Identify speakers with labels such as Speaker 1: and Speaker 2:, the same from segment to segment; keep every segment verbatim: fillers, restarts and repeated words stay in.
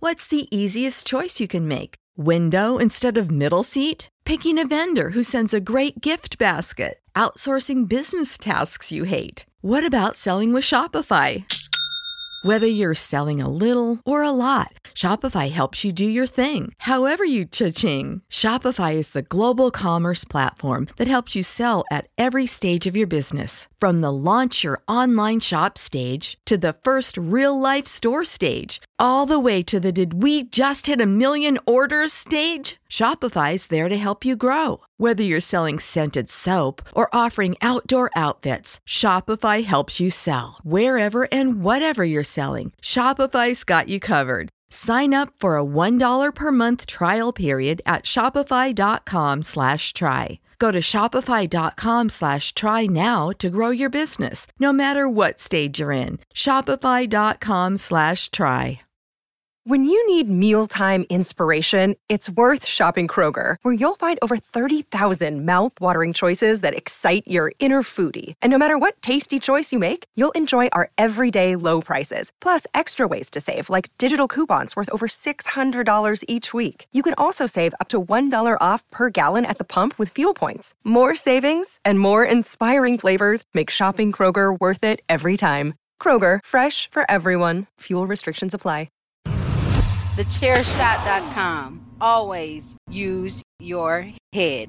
Speaker 1: What's the easiest choice you can make? Window instead of middle seat? Picking a vendor who sends a great gift basket? Outsourcing business tasks you hate? What about selling with Shopify? Whether you're selling a little or a lot, Shopify helps you do your thing, however you cha-ching. Shopify is the global commerce platform that helps you sell at every stage of your business. From the launch your online shop stage to the first real-life store stage, all the way to the did we just hit a million orders stage. Shopify's there to help you grow. Whether you're selling scented soap or offering outdoor outfits, Shopify helps you sell. Wherever and whatever you're selling, Shopify's got you covered. Sign up for a one dollar per month trial period at shopify.com slash try. Go to shopify.com slash try now to grow your business, no matter what stage you're in. Shopify.com slash try.
Speaker 2: When you need mealtime inspiration, it's worth shopping Kroger, where you'll find over thirty thousand mouth-watering choices that excite your inner foodie. And no matter what tasty choice you make, you'll enjoy our everyday low prices, plus extra ways to save, like digital coupons worth over six hundred dollars each week. You can also save up to one dollar off per gallon at the pump with fuel points. More savings and more inspiring flavors make shopping Kroger worth it every time. Kroger, fresh for everyone. Fuel restrictions apply.
Speaker 3: the chair shot dot com. Always use your head.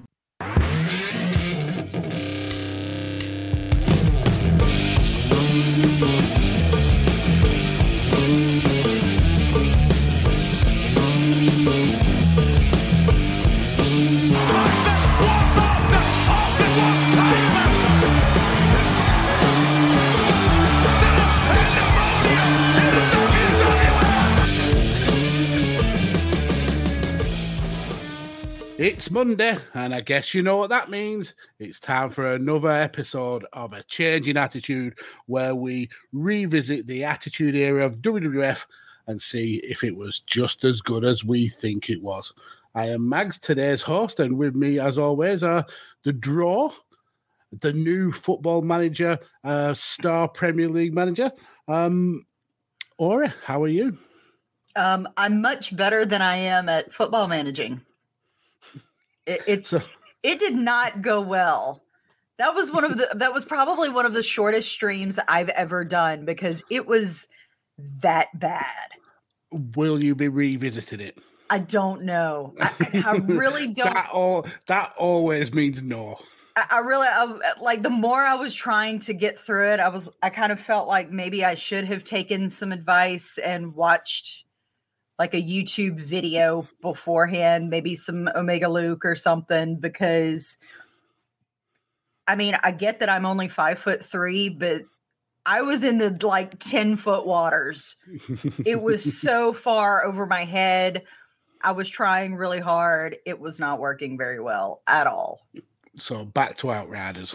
Speaker 4: It's Monday, and I guess you know what that means. It's time for another episode of A Changing Attitude, where we revisit the Attitude Era of W W F and see if it was just as good as we think it was. I am Mags, today's host, and with me, as always, are the Draw, the new football manager, uh, star Premier League manager. Um, Ori, how are you?
Speaker 5: Um, I'm much better than I am at football managing. It, it's so, it did not go well. That was one of the that was probably one of the shortest streams I've ever done because it was that bad.
Speaker 4: Will you be revisiting it?
Speaker 5: I don't know. I, I really don't.
Speaker 4: that all that always means no.
Speaker 5: I, I really I, like the more I was trying to get through it, I was I kind of felt like maybe I should have taken some advice and watched like a YouTube video beforehand, maybe some Omega Luke or something, because I mean, I get that I'm only five foot three, but I was in the like ten foot waters. It was so far over my head. I was trying really hard. It was not working very well at all.
Speaker 4: So back to Outriders.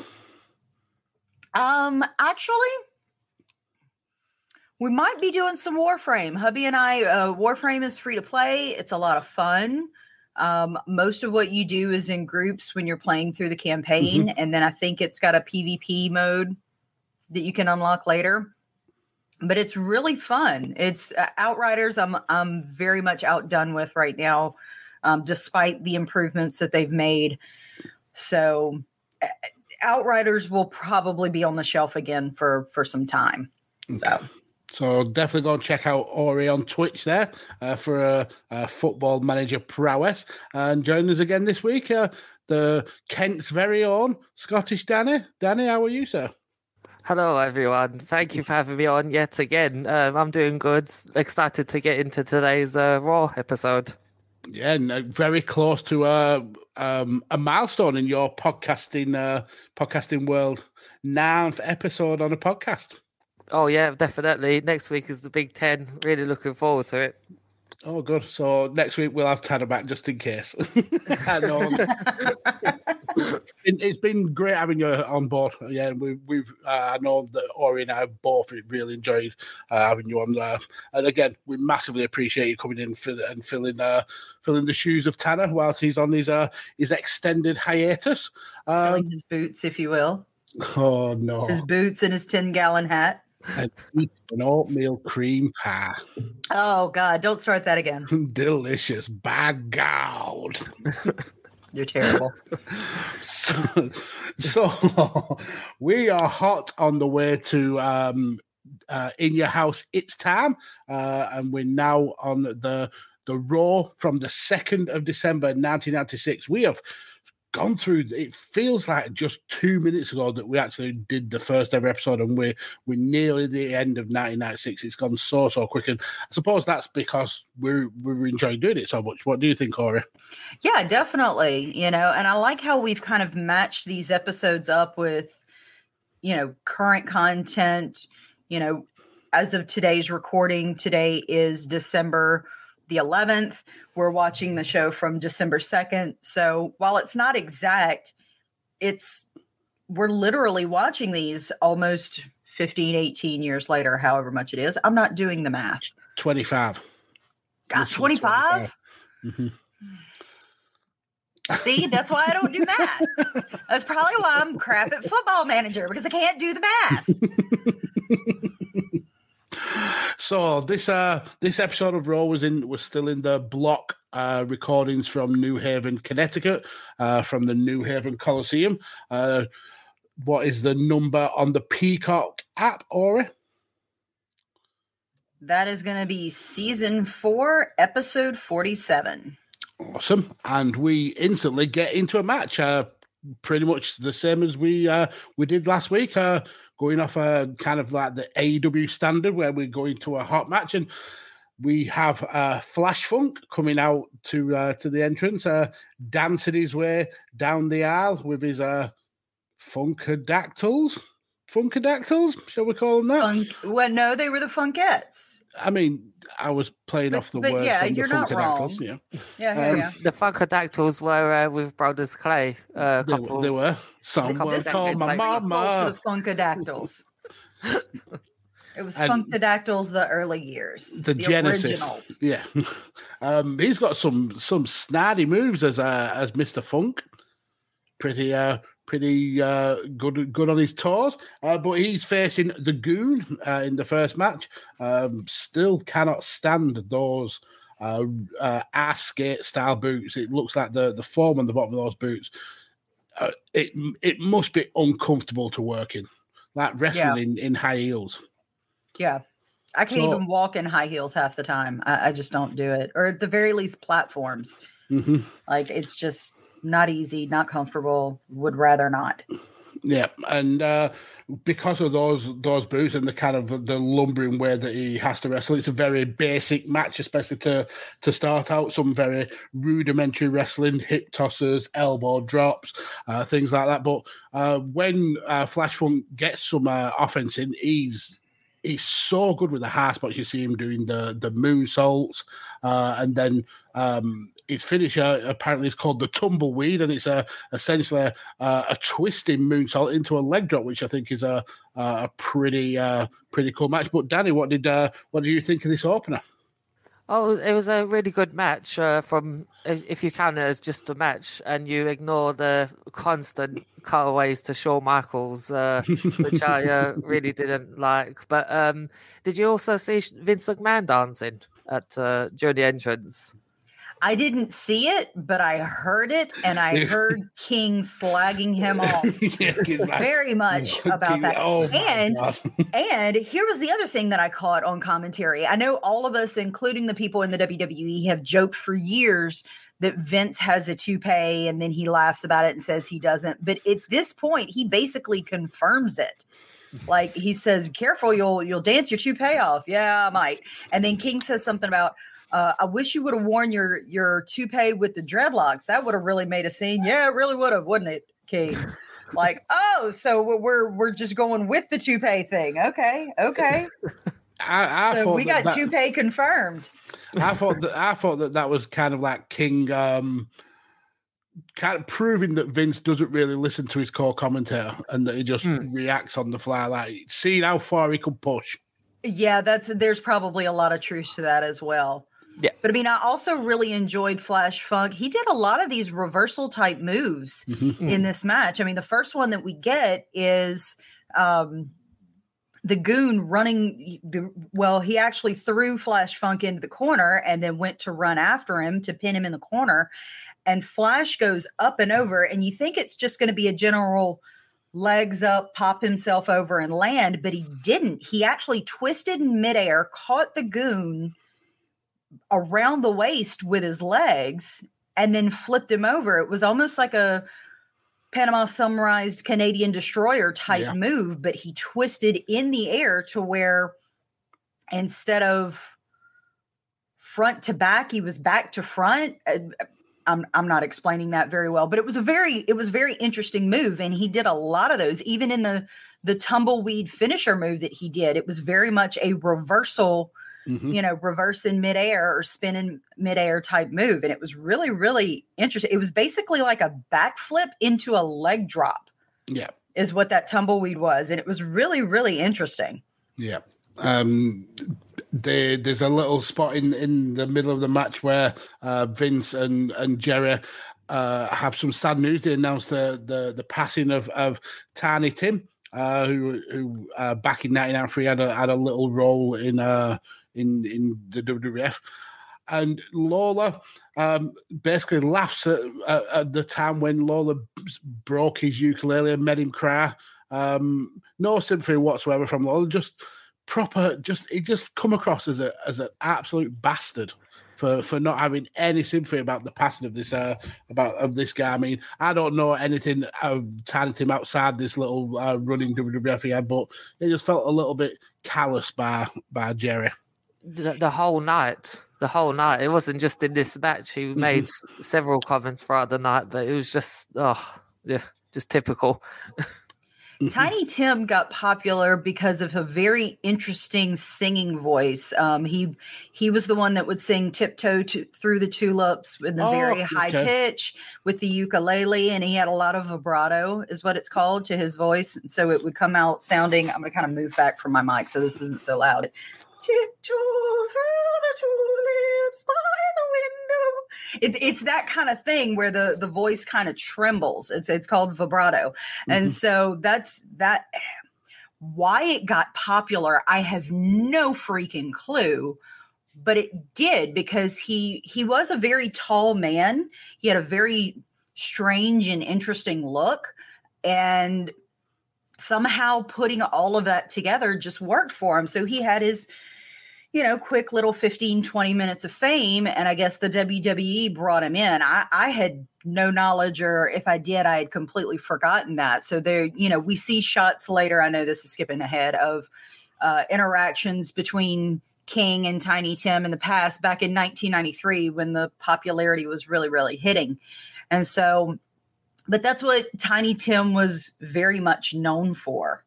Speaker 5: Um, actually, we might be doing some Warframe. Hubby and I, uh, Warframe is free to play. It's a lot of fun. Um, most of what you do is in groups when you're playing through the campaign. Mm-hmm. And then I think it's got a PvP mode that you can unlock later. But it's really fun. It's uh, Outriders I'm, I'm very much outdone with right now, um, despite the improvements that they've made. So uh, Outriders will probably be on the shelf again for, for some time. Okay. So.
Speaker 4: So definitely go and check out Ori on Twitch there uh, for a, a football manager prowess. And join us again this week, uh, the Kent's very own Scottish Danny. Danny, how are you, sir?
Speaker 6: Hello, everyone. Thank you for having me on yet again. Um, I'm doing good. Excited to get into today's uh, Raw episode.
Speaker 4: Yeah, and uh, very close to uh, um, a milestone in your podcasting uh, podcasting world. Ninth episode on a podcast.
Speaker 6: Oh, yeah, definitely. Next week is the Big Ten. Really looking forward to it.
Speaker 4: Oh, good. So next week we'll have Tanner back just in case. I know. It's been great having you on board. Yeah, we, we've. Uh, I know that Ori and I both really enjoyed uh, having you on there. And again, we massively appreciate you coming in for, and filling uh, filling the shoes of Tanner whilst he's on his uh, his extended hiatus.
Speaker 5: Um, his boots, if you will.
Speaker 4: Oh no,
Speaker 5: his boots and his ten gallon hat.
Speaker 4: and eat an oatmeal cream pie.
Speaker 5: Oh, God, don't start that again.
Speaker 4: Delicious. By God.
Speaker 5: You're terrible.
Speaker 4: So, so we are hot on the way to um, uh, In Your House, It's Time. Uh, and we're now on the, the Raw from the second of December, nineteen ninety-six. We have gone through, it feels like just two minutes ago that we actually did the first ever episode, and we're, we're nearly the end of nineteen ninety-six. It's gone so, so quick. And I suppose that's because we're, we're enjoying doing it so much. What do you think, Corey?
Speaker 5: Yeah, definitely. You know, and I like how we've kind of matched these episodes up with, you know, current content. You know, as of today's recording, today is December the eleventh. We're watching the show from December second. So while it's not exact, it's we're literally watching these almost fifteen, eighteen years later, however much it is. I'm not doing the math.
Speaker 4: twenty-five.
Speaker 5: God, twenty-five?
Speaker 4: Mm-hmm.
Speaker 5: See, that's why I don't do math. That's probably why I'm crap at Football Manager, because I can't do the math.
Speaker 4: So this uh this episode of Raw was in was still in the block uh, recordings from New Haven, Connecticut, uh, from the New Haven Coliseum. Uh, what is the number on the Peacock app, Ori?
Speaker 5: That is going to be season four, episode forty-seven.
Speaker 4: Awesome, and we instantly get into a match. Uh, pretty much the same as we uh, we did last week. Uh, going off a kind of like the A E W standard where we're going to a hot match, and we have uh, Flash Funk coming out to uh, to the entrance, uh, dancing his way down the aisle with his uh, Funkadactyls. Funkadactyls, shall we call them that?
Speaker 5: Funk, well, no, they were the Funkettes.
Speaker 4: I mean, I was playing
Speaker 5: but,
Speaker 4: off the
Speaker 5: but
Speaker 4: words
Speaker 5: yeah,
Speaker 4: from
Speaker 5: you're
Speaker 4: the
Speaker 5: not wrong.
Speaker 4: Funkadactyls. Yeah,
Speaker 5: yeah, yeah,
Speaker 4: um,
Speaker 5: yeah.
Speaker 6: The Funkadactyls were uh, with Brothers Clay. Uh,
Speaker 4: they,
Speaker 6: couple,
Speaker 4: they were. Someone
Speaker 5: This
Speaker 4: called
Speaker 5: is
Speaker 4: my
Speaker 5: like
Speaker 4: mama.
Speaker 5: to the Funkadactyls. It was
Speaker 4: And
Speaker 5: Funkadactyls the early years.
Speaker 4: The, the Genesis.
Speaker 5: Originals.
Speaker 4: Yeah. um, he's got some some snarty moves as uh, as Mister Funk. Pretty uh pretty uh good good on his toes. Uh, but he's facing the Goon uh, in the first match. Um, still cannot stand those uh, uh ass skate style boots. It looks like the the foam on the bottom of those boots. Uh, it it must be uncomfortable to work in. Like wrestling yeah. in, in high heels.
Speaker 5: Yeah. I can't
Speaker 4: So,
Speaker 5: even walk in high heels half the time. I, I just don't do it. Or at the very least, platforms.
Speaker 4: Mm-hmm.
Speaker 5: Like, it's just not easy, not comfortable, would rather not.
Speaker 4: Yeah, and uh, because of those those boots and the kind of the, the lumbering way that he has to wrestle, it's a very basic match, especially to to start out. Some very rudimentary wrestling, hip tossers, elbow drops, uh, things like that. But uh, when uh, Flash Funk gets some uh, offense in, he's he's so good with the high spots. You see him doing the the moonsaults, uh, and then um, his finisher apparently is called the tumbleweed, and it's a essentially a, a twisting moonsault into a leg drop, which I think is a a pretty uh, pretty cool match. But Danny, what did uh, what do you think of this opener?
Speaker 6: Oh, it was a really good match. Uh, from if you count it as just a match, and you ignore the constant cutaways to Shawn Michaels, uh, which I uh, really didn't like. But um, did you also see Vince McMahon dancing at uh, during the entrance?
Speaker 5: I didn't see it, but I heard it, and I heard King slagging him off
Speaker 4: yeah, like,
Speaker 5: very much about
Speaker 4: King,
Speaker 5: that.
Speaker 4: oh
Speaker 5: and and here was the other thing that I caught on commentary. I know all of us, including the people in the W W E, have joked for years that Vince has a toupee, and then he laughs about it and says he doesn't. But at this point, he basically confirms it. Like, he says, "Careful, you'll you'll dance your toupee off." Yeah, I might. And then King says something about, Uh, I wish you would have worn your your toupee with the dreadlocks. That would have really made a scene. Yeah, it really would have, wouldn't it, King? Like, oh, so we're we're just going with the toupee thing. Okay, okay.
Speaker 4: I, I
Speaker 5: so we got
Speaker 4: that,
Speaker 5: toupee confirmed.
Speaker 4: I thought that I thought that that was kind of like King, um, kind of proving that Vince doesn't really listen to his core commentator and that he just hmm. reacts on the fly, like seeing how far he could push.
Speaker 5: Yeah, that's there's probably a lot of truth to that as well.
Speaker 6: Yeah.
Speaker 5: But I mean, I also really enjoyed Flash Funk. He did a lot of these reversal type moves mm-hmm. in this match. I mean, the first one that we get is um, the goon running the well, he actually threw Flash Funk into the corner and then went to run after him to pin him in the corner. And Flash goes up and over, and you think it's just going to be a general legs up, pop himself over and land, but he didn't. He actually twisted in midair, caught the goon around the waist with his legs, and then flipped him over. It was almost like a Panama Sunrise Canadian Destroyer type yeah. move, but he twisted in the air to where instead of front to back, he was back to front. I'm I'm not explaining that very well, but it was a very it was a very interesting move, and he did a lot of those. Even in the the tumbleweed finisher move that he did, it was very much a reversal. Mm-hmm. You know, reverse in midair or spin in midair type move. And it was really, really interesting. It was basically like a backflip into a leg drop.
Speaker 4: Yeah.
Speaker 5: Is what that tumbleweed was. And it was really, really interesting.
Speaker 4: Yeah. Um, they, there's a little spot in, in the middle of the match where uh, Vince and, and Jerry uh, have some sad news. They announced the, the, the passing of, of Tiny Tim, uh, who, who uh, back in nineteen ninety-three had a, had a little role in uh, in in the W W F, and Lawler um, basically laughs at, at, at the time when Lawler broke his ukulele and made him cry. Um, no sympathy whatsoever from Lawler. Just proper. Just he just come across as a as an absolute bastard for, for not having any sympathy about the passing of this uh about of this guy. I mean, I don't know anything of Tiny Tim outside this little uh, running W W F he had, but it just felt a little bit callous by by Jerry.
Speaker 6: The, the whole night, the whole night. It wasn't just in this match. He made mm-hmm. several comments throughout the night, but it was just, oh, yeah, just typical.
Speaker 5: Tiny Tim got popular because of a very interesting singing voice. Um, he he was the one that would sing "Tiptoe to, Through the Tulips" with a oh, very high okay. pitch with the ukulele, and he had a lot of vibrato, is what it's called, to his voice. So it would come out sounding. I'm going to kind of move back from my mic so this isn't so loud. Tiptoe through the tulips by the window. It's it's that kind of thing where the, the voice kind of trembles. It's it's called vibrato. Mm-hmm. And so that's that. Why it got popular, I have no freaking clue. But it did, because he he was a very tall man. He had a very strange and interesting look. And somehow putting all of that together just worked for him. So he had his, you know, quick little fifteen, twenty minutes of fame. And I guess the W W E brought him in. I, I had no knowledge, or if I did, I had completely forgotten that. So there, you know, we see shots later. I know this is skipping ahead, of uh, interactions between King and Tiny Tim in the past, back in nineteen ninety-three, when the popularity was really, really hitting. And so, but that's what Tiny Tim was very much known for.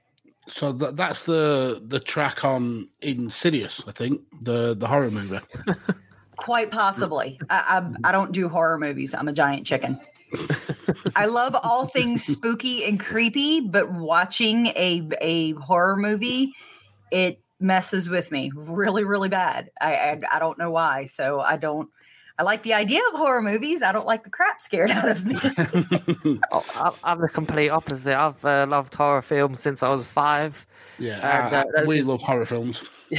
Speaker 4: So th- that's the the track on Insidious, I think, the the horror movie.
Speaker 5: Quite possibly. I, I I don't do horror movies. I'm a giant chicken. I love all things spooky and creepy, but watching a a horror movie, it messes with me really, really bad. I I, I don't know why. So I don't. I like the idea of horror movies. I don't like the crap scared out of me.
Speaker 6: oh, I'm the complete opposite. I've uh, loved horror films since I was five.
Speaker 4: Yeah, and, uh, I, we just, love horror films.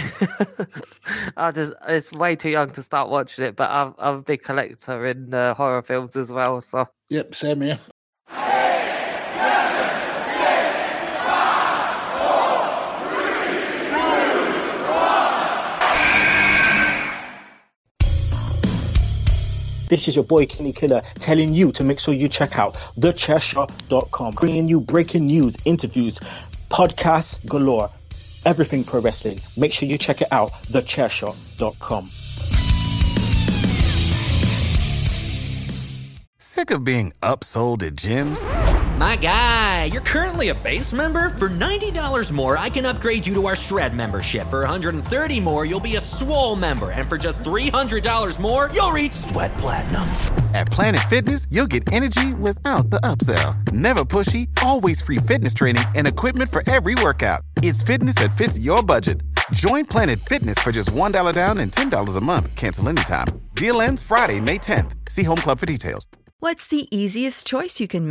Speaker 6: I just it's way too young to start watching it, but I'm, I'm a big collector in uh, horror films as well. So
Speaker 4: yep, same here.
Speaker 7: This is your boy Kenny Killer telling you to make sure you check out the chair shot dot com, bringing you breaking news, interviews, podcasts galore, everything pro wrestling. Make sure you check it out, the chair shot dot com.
Speaker 8: Sick of being upsold at gyms?
Speaker 9: My guy, you're currently a base member? For ninety dollars more, I can upgrade you to our Shred membership. For one hundred thirty dollars more, you'll be a Swole member. And for just three hundred dollars more, you'll reach Sweat Platinum.
Speaker 8: At Planet Fitness, you'll get energy without the upsell. Never pushy, always free fitness training and equipment for every workout. It's fitness that fits your budget. Join Planet Fitness for just one dollar down and ten dollars a month. Cancel anytime. Deal ends Friday, May tenth. See Home Club for details.
Speaker 1: What's the easiest choice you can make?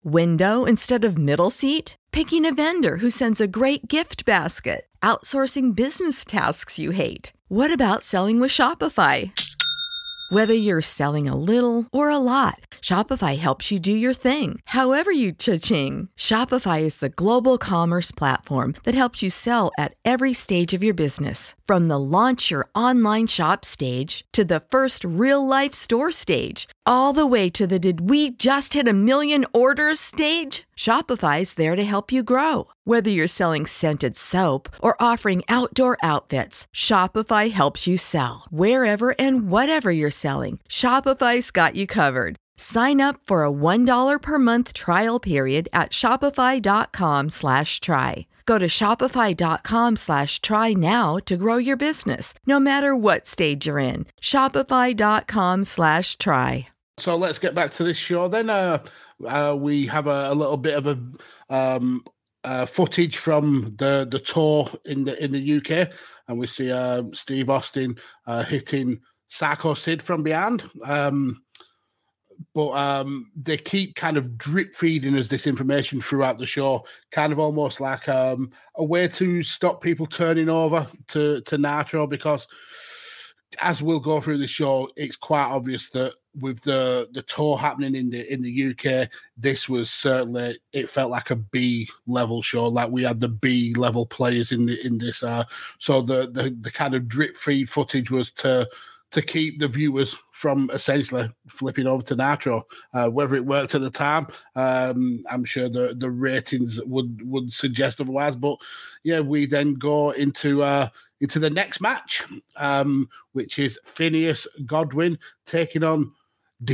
Speaker 1: Window instead of middle seat? Picking a vendor who sends a great gift basket? Outsourcing business tasks you hate? What about selling with Shopify? Whether you're selling a little or a lot, Shopify helps you do your thing, however you cha-ching. Shopify is the global commerce platform that helps you sell at every stage of your business. From the launch your online shop stage to the first real-life store stage, all the way to the did we just hit a million orders stage. Shopify's there to help you grow. Whether you're selling scented soap or offering outdoor outfits, Shopify helps you sell. Wherever and whatever you're selling, Shopify's got you covered. Sign up for a one dollar per month trial period at shopify.com slash try. Go to shopify.com slash try now to grow your business, no matter what stage you're in. Shopify.com slash try.
Speaker 4: So let's get back to this show then. Uh, uh, we have a, a little bit of a um, uh, footage from the, the tour in the in the U K, and we see uh, Steve Austin uh, hitting Psycho Sid from behind. Um, but um, they keep kind of drip feeding us this information throughout the show, kind of almost like um, a way to stop people turning over to, to Nitro, because as we'll go through the show, it's quite obvious that with the, the tour happening in the in the U K, this was certainly, it felt like a B level show. Like we had the B level players in the in this. Uh, so the, the the kind of drip feed footage was to to keep the viewers from essentially flipping over to Nitro. Uh, whether it worked at the time, um, I'm sure the the ratings would would suggest otherwise. But yeah, we then go into uh, into the next match, um, which is Phineas Godwinn taking on D-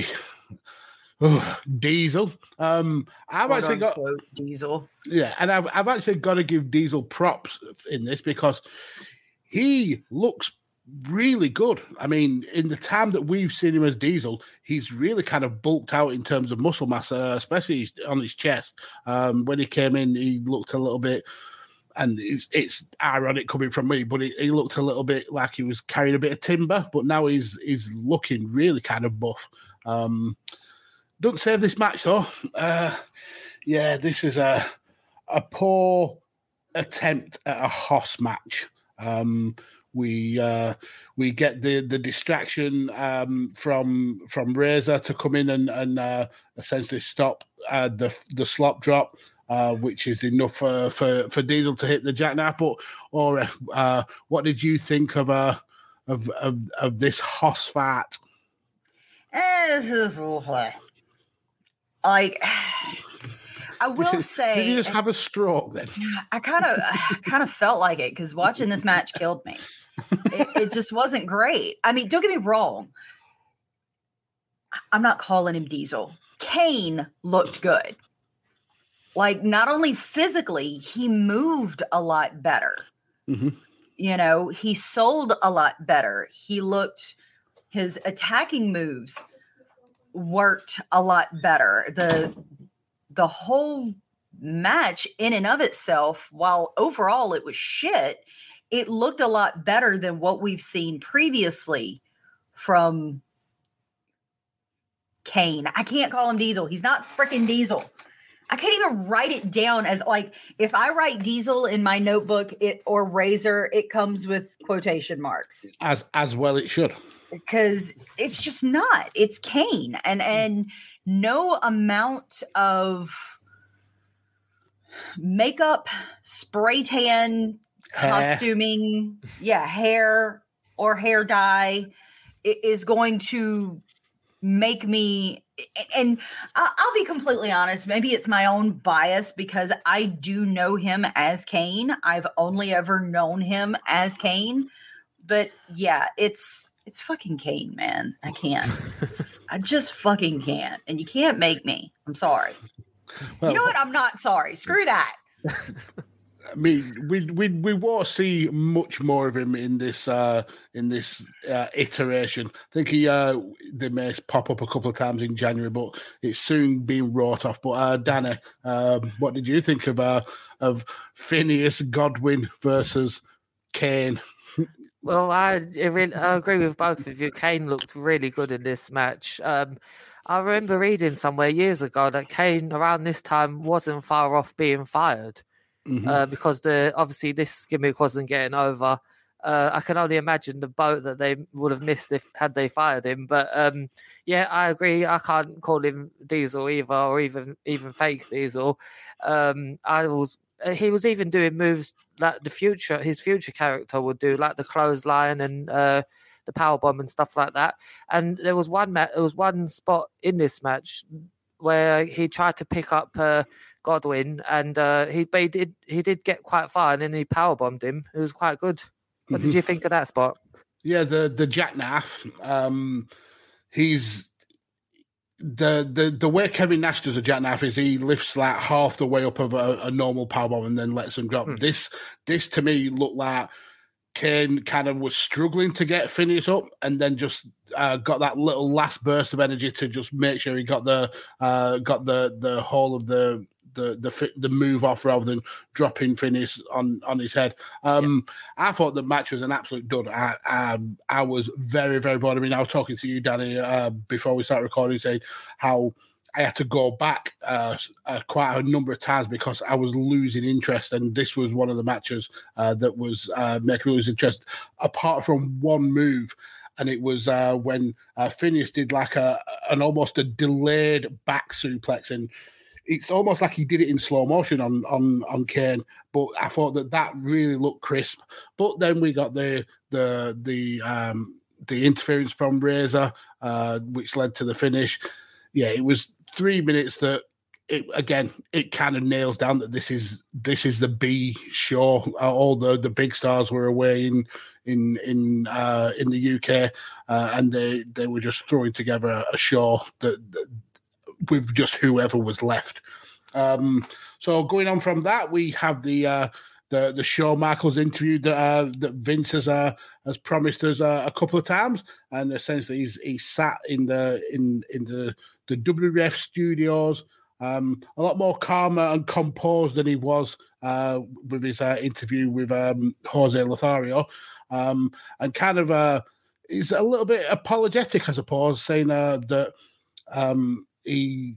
Speaker 4: oh, Diesel. Um, I've
Speaker 5: Quote
Speaker 4: actually got
Speaker 5: Diesel.
Speaker 4: Yeah, and I've I've actually got to give Diesel props in this because he looks really good. I mean, in the time that we've seen him as Diesel, he's really kind of bulked out in terms of muscle mass, uh, especially on his chest. Um, when he came in, he looked a little bit, and it's, it's ironic coming from me, but he, he looked a little bit like he was carrying a bit of timber, but now he's he's looking really kind of buff. Um, don't save this match, though. Uh, yeah, this is a, a poor attempt at a Hoss match. Um, We uh, we get the the distraction um, from from Razor to come in and and uh, essentially stop uh, the the slop drop, uh, which is enough for, for for Diesel to hit the jackknife. But or uh, what did you think of uh of of, of this Hoss fight?
Speaker 5: Like, I will say,
Speaker 4: did you just have a stroke then?
Speaker 5: I kind of, kind of felt like it because watching this match killed me. It, it just wasn't great. I mean, don't get me wrong. I'm not calling him Diesel. Kane looked good. Like, not only physically, he moved a lot better.
Speaker 4: Mm-hmm.
Speaker 5: You know, he sold a lot better. He looked, his attacking moves worked a lot better. The The whole match in and of itself, while overall it was shit, it looked a lot better than what we've seen previously from Kane. I can't call him Diesel. He's not freaking Diesel. I can't even write it down as, like, if I write Diesel in my notebook it or Razor, it comes with quotation marks.
Speaker 4: As as well it should.
Speaker 5: Because it's just not. It's Kane. And and no amount of makeup, spray tan,
Speaker 4: hair.
Speaker 5: costuming, yeah, hair or hair dye is going to make me, and I'll be completely honest, maybe it's my own bias because I do know him as Kane. I've only ever known him as Kane. But yeah, it's it's fucking Kane, man. I can't. I just fucking can't. And you can't make me. I'm sorry. Well, you know what? I'm not sorry. Screw that.
Speaker 4: I mean, we we we won't see much more of him in this uh, in this uh, iteration. I think he uh, they may pop up a couple of times in January, but it's soon being wrought off. But uh, Danny, um, what did you think of uh, of Phineas Godwinn versus Kane?
Speaker 6: Well, I, I, really, I agree with both of you. Kane looked really good in this match. Um, I remember reading somewhere years ago that Kane around this time wasn't far off being fired mm-hmm. uh, because the obviously this gimmick wasn't getting over. Uh, I can only imagine the boat that they would have missed if had they fired him. But um, yeah, I agree. I can't call him Diesel either, or even even fake Diesel. Um, I was. He was even doing moves like the future, his future character would do, like the clothesline and uh, the powerbomb and stuff like that. And there was one ma- there was one spot in this match where he tried to pick up uh, Godwin, and uh, he, he did he did get quite far, and then he powerbombed him. It was quite good. What did you think of that spot?
Speaker 4: Yeah, the the jackknife. Um, he's the the the way Kevin Nash does a jackknife is he lifts like half the way up of a, a normal powerbomb and then lets him drop. Hmm. This this to me looked like Kane kind of was struggling to get Phineas up, and then just uh, got that little last burst of energy to just make sure he got the uh, got the the whole of the. The, the the move off rather than dropping Phineas on, on his head. Um, yeah. I thought the match was an absolute dud. I, I I was very, very bored. I mean, I was talking to you, Danny, uh, before we started recording, saying how I had to go back uh, uh, quite a number of times because I was losing interest, and this was one of the matches uh, that was uh, making me lose interest, apart from one move. And it was uh, when uh, Phineas did like a an almost a delayed back suplex, and it's almost like he did it in slow motion on, on, on Kane, but I thought that that really looked crisp. But then we got the the the um, the interference from Razor, uh, which led to the finish. Yeah, it was three minutes that it again it kind of nails down that this is this is the B show. Uh, all the, the big stars were away in in in uh, in the U K, uh, and they they were just throwing together a, a show that. that with just whoever was left. Um, so going on from that, we have the uh, the the Shawn Michaels interview that uh, that Vince has uh, has promised us uh, a couple of times, and essentially he's he's sat in the in in the the W W F studios, um, a lot more calmer and composed than he was uh, with his uh, interview with um, Jose Lothario, um, and kind of uh, he's a little bit apologetic, I suppose, saying uh, that. Um, He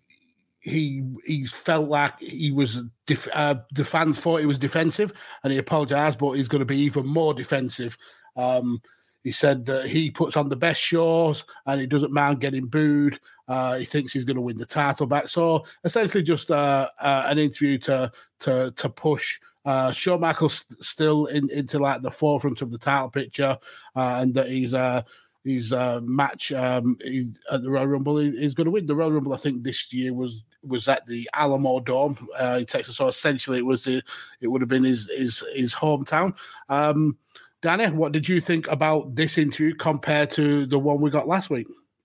Speaker 4: he he felt like he was def- uh, the fans thought he was defensive, and he apologized, but he's going to be even more defensive. Um, he said that he puts on the best shows and he doesn't mind getting booed. Uh, he thinks he's going to win the title back. So essentially, just uh, uh, an interview to to to push uh, Shawn Michaels st- still in, into like the forefront of the title picture, uh, and that he's. Uh, His uh, match um, he, at the Royal Rumble he, he's going to win. The Royal Rumble, I think, this year was was at the Alamo Dome uh, in Texas. So essentially, it was the, it would have been his his, his hometown. Um, Danny, what did you think about this interview compared to the one we got last week?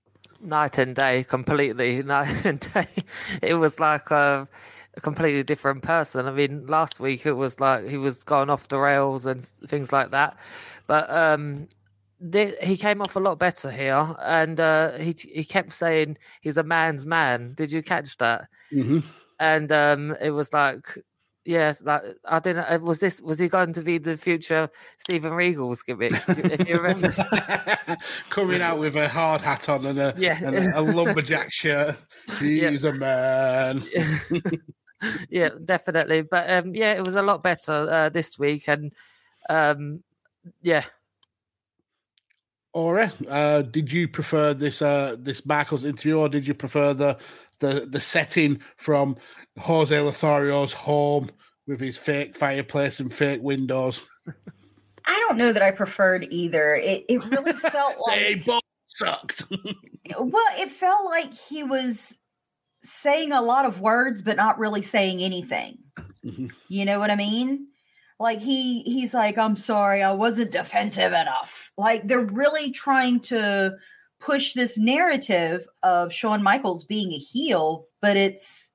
Speaker 6: Night and day, completely night and day. It was like a, a completely different person. I mean, last week it was like he was going off the rails and things like that, but. Um, He came off a lot better here, and uh, he he kept saying he's a man's man. Did you catch that?
Speaker 4: Mm-hmm.
Speaker 6: And um, it was like, yes, yeah, like I don't know. Was this was he going to be the future Steven Regal's gimmick? If you remember,
Speaker 4: coming out with a hard hat on and a
Speaker 6: yeah.
Speaker 4: and a, a lumberjack shirt. He's yeah. a man.
Speaker 6: Yeah, definitely. But um, yeah, it was a lot better uh, this week, and um, yeah.
Speaker 4: Ora, uh, did you prefer this uh, this Michaels interview, or did you prefer the the the setting from Jose Lothario's home with his fake fireplace and fake windows?
Speaker 5: I don't know that I preferred either. It it really felt like
Speaker 4: they both sucked.
Speaker 5: Well, it felt like he was saying a lot of words, but not really saying anything. Mm-hmm. You know what I mean? Like he he's like, I'm sorry, I wasn't defensive enough. Like they're really trying to push this narrative of Shawn Michaels being a heel, but it's,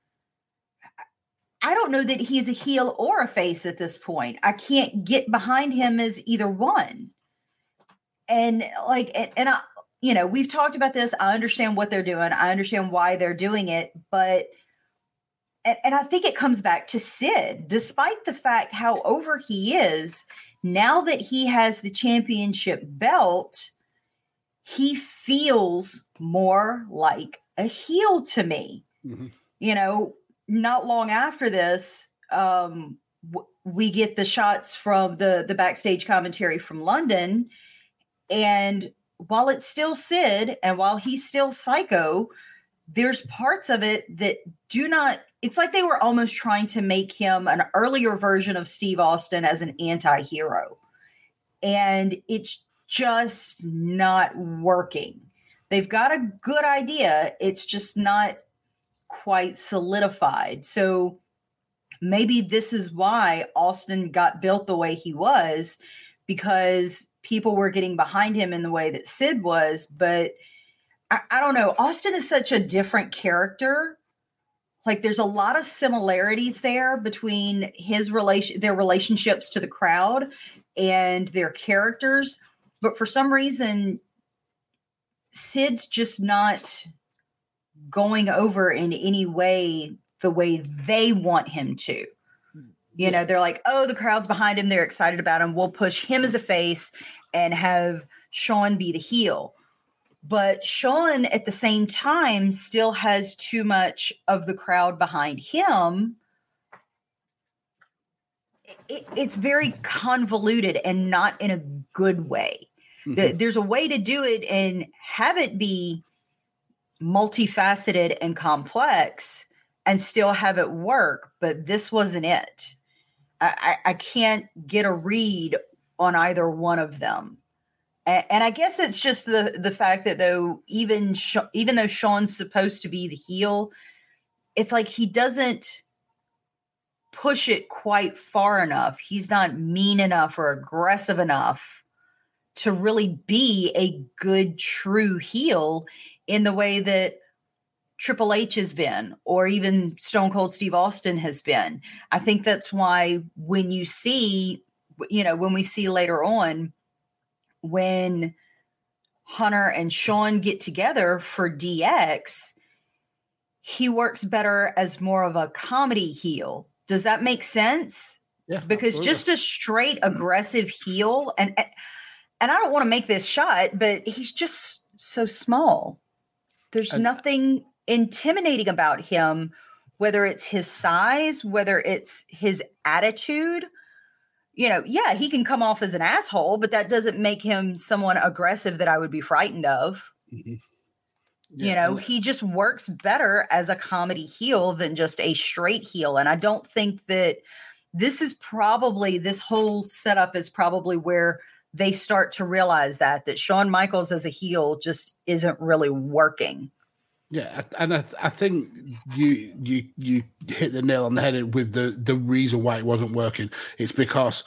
Speaker 5: I don't know that he's a heel or a face at this point. I can't get behind him as either one. And like, and, and I, you know, we've talked about this. I understand what they're doing. I understand why they're doing it, but And, and I think it comes back to Sid. Despite the fact how over he is, Now that he has the championship belt, he feels more like a heel to me. Mm-hmm. You know, not long after this, um, w- we get the shots from the, the backstage commentary from London. And while it's still Sid and while he's still Psycho, there's parts of it that do not, it's like they were almost trying to make him an earlier version of Steve Austin as an anti-hero. And it's just not working. They've got a good idea. It's just not quite solidified. So maybe this is why Austin got built the way he was, because people were getting behind him in the way that Sid was. But I, I don't know. Austin is such a different character. Like there's a lot of similarities there between his relation, their relationships to the crowd and their characters. But for some reason, Sid's just not going over in any way the way they want him to. You know, they're like, oh, the crowd's behind him. They're excited about him. We'll push him as a face and have Shawn be the heel. But Shawn at the same time still has too much of the crowd behind him. It, it's very convoluted and not in a good way. Mm-hmm. There's a way to do it and have it be multifaceted and complex and still have it work, but this wasn't it. I, I can't get a read on either one of them. And, and I guess it's just the, the fact that though, even, Sh- even though Shawn's supposed to be the heel, it's like he doesn't push it quite far enough. He's not mean enough or aggressive enough to really be a good, true heel in the way that Triple H has been, or even Stone Cold Steve Austin has been. I think that's why when you see, you know, when we see later on, when Hunter and Shawn get together for D X, he works better as more of a comedy heel. Does that make sense?
Speaker 4: Yeah.
Speaker 5: Because absolutely. Just a straight aggressive heel, and and I don't want to make this shot, but he's just so small. There's and, nothing intimidating about him, whether it's his size, whether it's his attitude. You know, yeah, he can come off as an asshole, but that doesn't make him someone aggressive that I would be frightened of. Mm-hmm. Yeah, you know, he just works better as a comedy heel than just a straight heel. And I don't think that this is probably, this whole setup is probably where they start to realize that, that Shawn Michaels as a heel just isn't really working.
Speaker 4: Yeah, and I, I think you you you hit the nail on the head with the, the reason why it wasn't working. It's because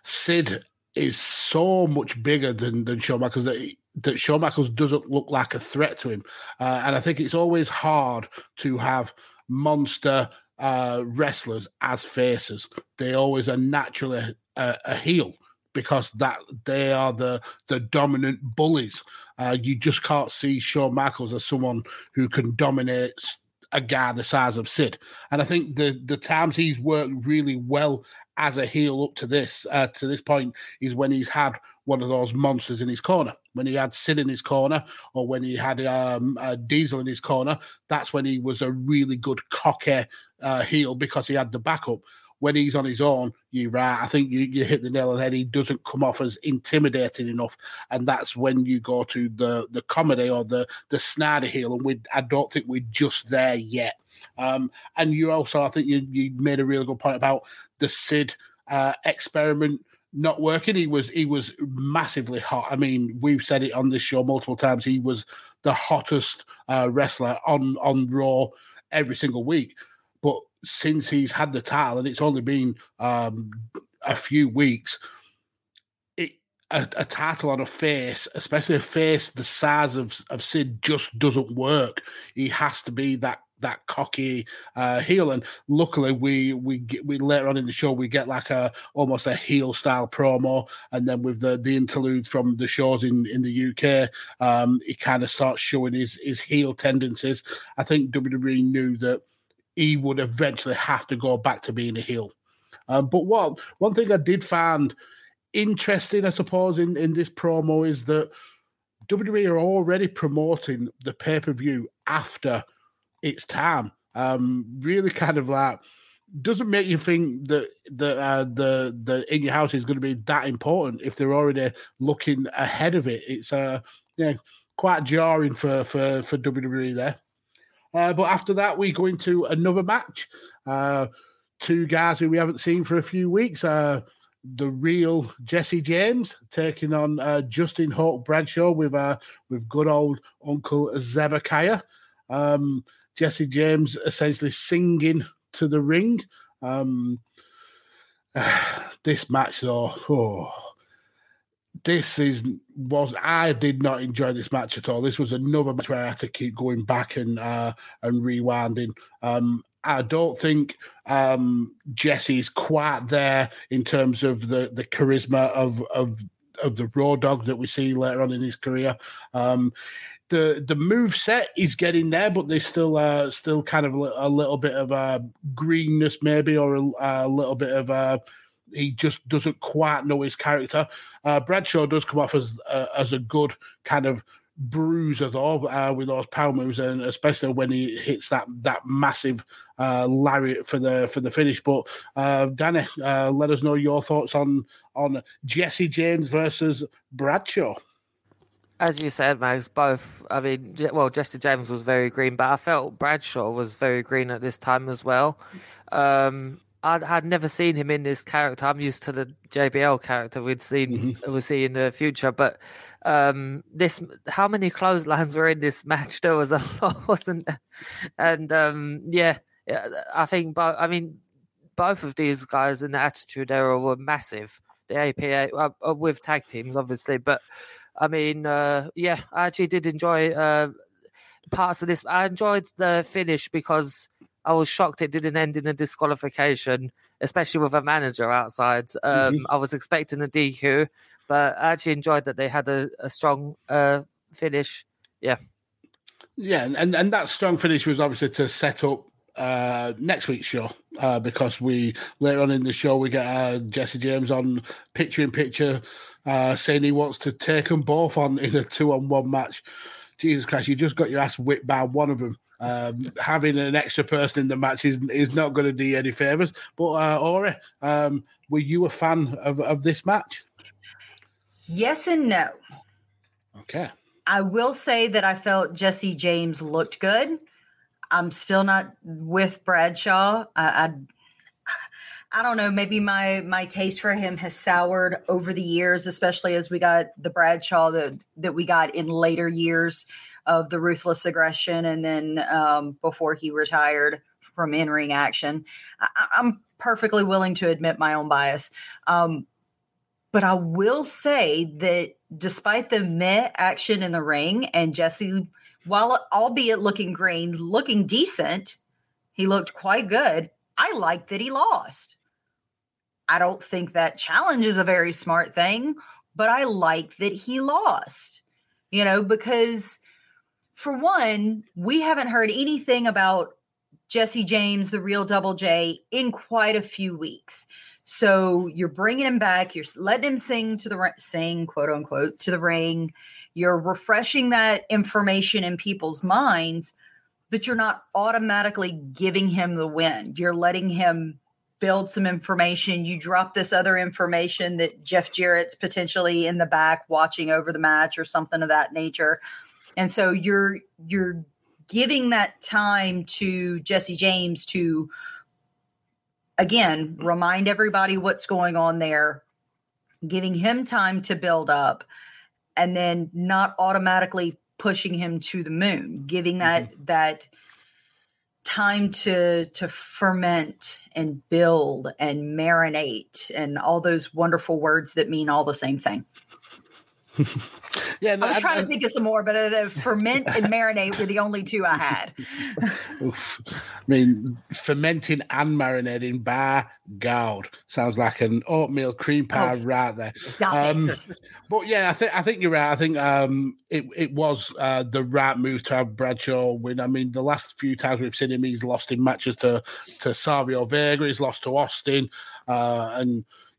Speaker 4: Sid is so much bigger than, than Shawn Michaels that, that Shawn Michaels doesn't look like a threat to him. Uh, and I think it's always hard to have monster uh, wrestlers as faces. They always are naturally a, a heel, because that they are the the dominant bullies. Uh, you just can't see Shawn Michaels as someone who can dominate a guy the size of Sid. And I think the the times he's worked really well as a heel up to this uh, to this point is when he's had one of those monsters in his corner. When he had Sid in his corner, or when he had um, uh, Diesel in his corner, that's when he was a really good cocky uh, heel, because he had the backup. When he's on his own, you're right. I think you, you hit the nail on the head. He doesn't come off as intimidating enough, and that's when you go to the the comedy or the the snarly heel. And we, I don't think we're just there yet. Um, and you also, I think you you made a really good point about the Sid uh, experiment not working. He was he was massively hot. I mean, we've said it on this show multiple times. He was the hottest uh, wrestler on on Raw every single week, but since he's had the title, and it's only been um, a few weeks, it, a, a title on a face, especially a face the size of, of Sid, just doesn't work. He has to be that that cocky uh, heel, and luckily we we get, we later on in the show we get like a almost a heel style promo, and then with the the interludes from the shows in in the U K, um, he kind of starts showing his his heel tendencies. I think W W E knew that he would eventually have to go back to being a heel. Um, but what one thing I did find interesting, I suppose, in, in this promo is that W W E are already promoting the pay-per-view after its time. Um, really kind of like doesn't make you think that the uh, the the In Your House is going to be that important if they're already looking ahead of it. It's uh yeah quite jarring for for for W W E there. Uh, but after that, we go into another match. Uh, two guys who we haven't seen for a few weeks. Uh, the real Jesse James taking on uh, Justin Hawk Bradshaw with uh, with good old Uncle Zebekiah. Um, Jesse James essentially singing to the ring. Um, uh, this match, though, oh, this is was I did not enjoy this match at all. This was another match where I had to keep going back and uh, and rewinding. Um, I don't think um, Jesse's quite there in terms of the, the charisma of of of the Raw Dog that we see later on in his career. Um, the the move set is getting there, but there's still uh, still kind of a little bit of uh, greenness maybe, or a, a little bit of uh, he just doesn't quite know his character. Uh, Bradshaw does come off as uh, as a good kind of bruiser though, uh, with those power moves, and especially when he hits that that massive uh, lariat for the for the finish. But uh, Danny, uh, let us know your thoughts on on Jesse James versus Bradshaw.
Speaker 6: As you said, Max, both, I mean, well, Jesse James was very green, but I felt Bradshaw was very green at this time as well. Um, I had never seen him in this character. I'm used to the J B L character we'd seen, mm-hmm. we'll see in the future. But um, this, how many clotheslines were in this match? There was a lot, wasn't there? And um, yeah, I think, both, I mean, both of these guys in the Attitude Era were massive. The A P A, uh, with tag teams, obviously, but I mean, uh, yeah, I actually did enjoy uh, parts of this. I enjoyed the finish because I was shocked it didn't end in a disqualification, especially with a manager outside. Um, mm-hmm. I was expecting a D Q, but I actually enjoyed that they had a, a strong uh, finish. Yeah.
Speaker 4: Yeah, and, and that strong finish was obviously to set up uh, next week's show uh, because we later on in the show we get uh, Jesse James on picture in picture uh, saying he wants to take them both on in a two-on-one match. Jesus Christ, you just got your ass whipped by one of them. Um, having an extra person in the match is is not going to do you any favours. But uh, Ori, um, were you a fan of, of this match?
Speaker 5: Yes and no.
Speaker 4: Okay.
Speaker 5: I will say that I felt Jesse James looked good. I'm still not with Bradshaw. I, I, I don't know. Maybe my my taste for him has soured over the years, especially as we got the Bradshaw that that we got in later years of the Ruthless Aggression, and then um, before he retired from in-ring action. I, I'm perfectly willing to admit my own bias, um, but I will say that despite the meh action in the ring and Jesse, while albeit looking green, looking decent, he looked quite good. I like that he lost. I don't think that challenge is a very smart thing, but I like that he lost, you know, because for one, we haven't heard anything about Jesse James, the real Double J, in quite a few weeks. So you're bringing him back. You're letting him sing to the sing, quote unquote, to the ring. You're refreshing that information in people's minds, but you're not automatically giving him the win. You're letting him build some information. You drop this other information that Jeff Jarrett's potentially in the back watching over the match or something of that nature. And so you're you're giving that time to Jesse James to, again, remind everybody what's going on there, giving him time to build up, and then not automatically pushing him to the moon, giving that mm-hmm. that time to to ferment and build and marinate and all those wonderful words that mean all the same thing.
Speaker 4: Yeah, no,
Speaker 5: I was trying
Speaker 4: I,
Speaker 5: to think of some more, but uh, ferment and marinate were the only two I had.
Speaker 4: I mean, fermenting and marinating, by God, sounds like an oatmeal cream pie oh, right there. Um, but yeah, I think I think you're right. I think um, it it was uh, the right move to have Bradshaw win. I mean, the last few times we've seen him, he's lost in matches to to Savio Vega, he's lost to Austin, uh, and.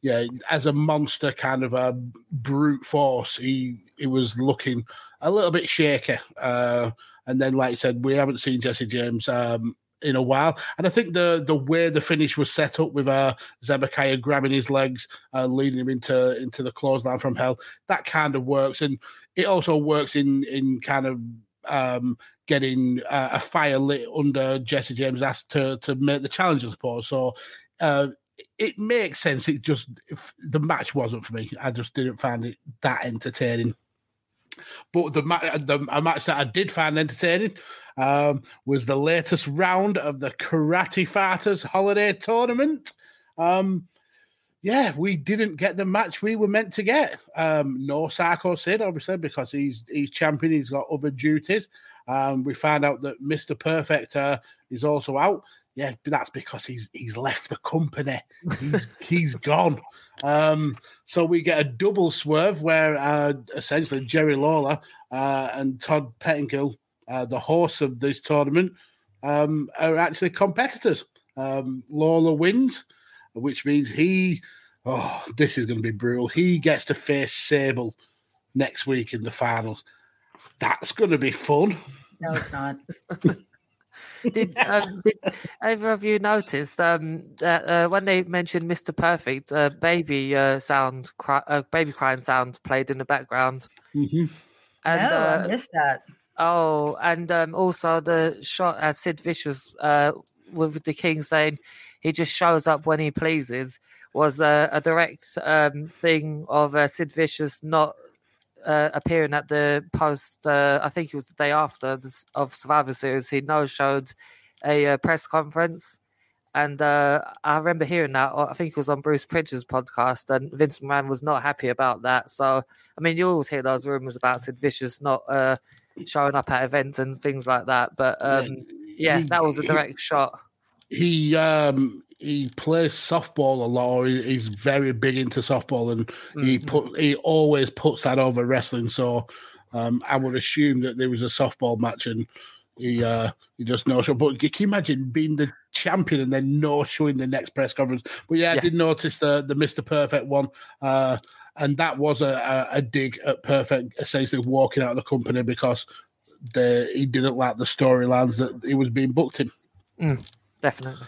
Speaker 4: yeah, as a monster kind of a brute force, he he was looking a little bit shaky. Uh, and then, like I said, we haven't seen Jesse James um, in a while. And I think the the way the finish was set up with uh, Zebekiah grabbing his legs, uh, leading him into into the clothesline from hell, that kind of works. And it also works in in kind of um, getting uh, a fire lit under Jesse James' ass to to make the challenge, I suppose. So. Uh, It makes sense. It just if the match wasn't for me. I just didn't find it that entertaining. But the, the a match that I did find entertaining um, was the latest round of the Karate Fighters Holiday Tournament. Um, yeah, we didn't get the match we were meant to get. Um, no Psycho Sid, obviously, because he's he's champion. He's got other duties. Um, we found out that Mister Perfect uh, is also out. Yeah, but that's because he's he's left the company. He's he's gone. Um, so we get a double swerve where uh, essentially Jerry Lawler uh, and Todd Pettingill, uh, the hosts of this tournament, um, are actually competitors. Um, Lawler wins, which means he. Oh, this is going to be brutal. He gets to face Sable next week in the finals. That's going to be fun.
Speaker 5: No, it's not.
Speaker 6: Did, um, did either of you notice um, that uh, when they mentioned Mister Perfect, uh, baby uh, sound, cry, uh, baby crying sound played in the background?
Speaker 4: Mm-hmm.
Speaker 6: And,
Speaker 5: no,
Speaker 6: uh,
Speaker 5: I missed that.
Speaker 6: Oh, and um, also the shot at Sid Vicious uh, with the King saying he just shows up when he pleases was uh, a direct um, thing of uh, Sid Vicious not Uh, appearing at the post, uh, I think it was the day after this, of Survivor Series. He no-showed a uh, press conference, and uh, I remember hearing that. I think it was on Bruce Pritchard's podcast, and Vince McMahon was not happy about that. So, I mean, you always hear those rumors about Sid Vicious not uh, showing up at events and things like that. But um, yeah,
Speaker 4: he,
Speaker 6: that was a direct
Speaker 4: he,
Speaker 6: shot.
Speaker 4: He um, he plays softball a lot, or he, he's very big into softball, and mm-hmm. he put he always puts that over wrestling. So um, I would assume that there was a softball match, and he uh, he just no show. But can you imagine being the champion and then no showing the next press conference? But yeah, yeah. I did notice the the Mister Perfect one, uh, and that was a, a, a dig at Perfect, essentially walking out of the company because the he didn't like the storylines that he was being booked in.
Speaker 6: Mm, definitely.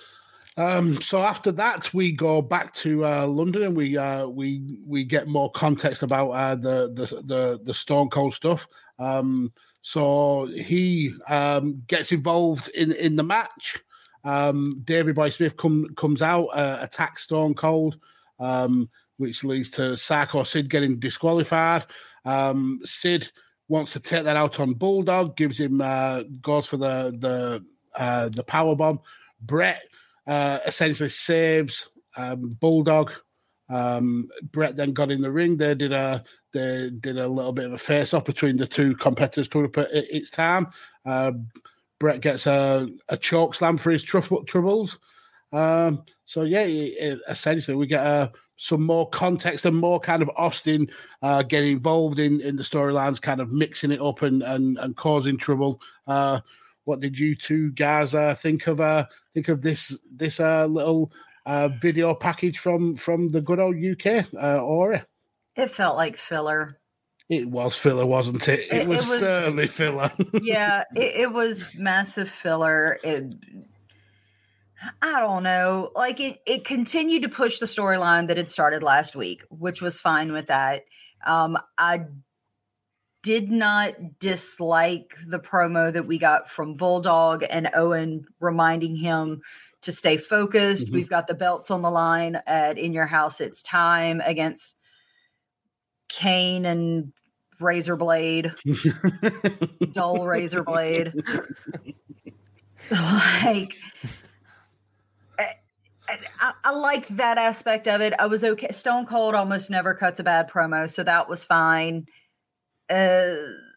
Speaker 4: Um, so after that, we go back to uh, London, and we uh, we we get more context about uh, the, the the the Stone Cold stuff. Um, so he um, gets involved in, in the match. Um, Davey Boy Smith come, comes out, uh, attacks Stone Cold, um, which leads to Psycho Sid getting disqualified. Um, Sid wants to take that out on Bulldog, gives him uh, goes for the the uh, the power bomb. Brett. Uh, essentially saves um, Bulldog. Um, Brett then got in the ring. They did a they did a little bit of a face-off between the two competitors coming up at its time. Uh, Brett gets a, a choke slam for his tr- troubles. Um, so, yeah, it, it, essentially we get uh, some more context and more kind of Austin uh, getting involved in, in the storylines, kind of mixing it up and, and, and causing trouble. Uh What did you two guys uh, think of? Uh, think of this this uh, little uh, video package from from the good old U K, uh, Ori?
Speaker 5: It felt like filler.
Speaker 4: It was filler, wasn't it? It, it, was, it was certainly filler.
Speaker 5: Yeah, it, it was massive filler. It, I don't know. Like it, it continued to push the storyline that had started last week, which was fine with that. Um, I. did not dislike the promo that we got from Bulldog and Owen reminding him to stay focused. Mm-hmm. We've got the belts on the line at In Your House It's Time against Kane and Razorblade. Dull Razorblade. Like, I, I, I liked that aspect of it. I was okay. Stone Cold almost never cuts a bad promo, so that was fine. Uh,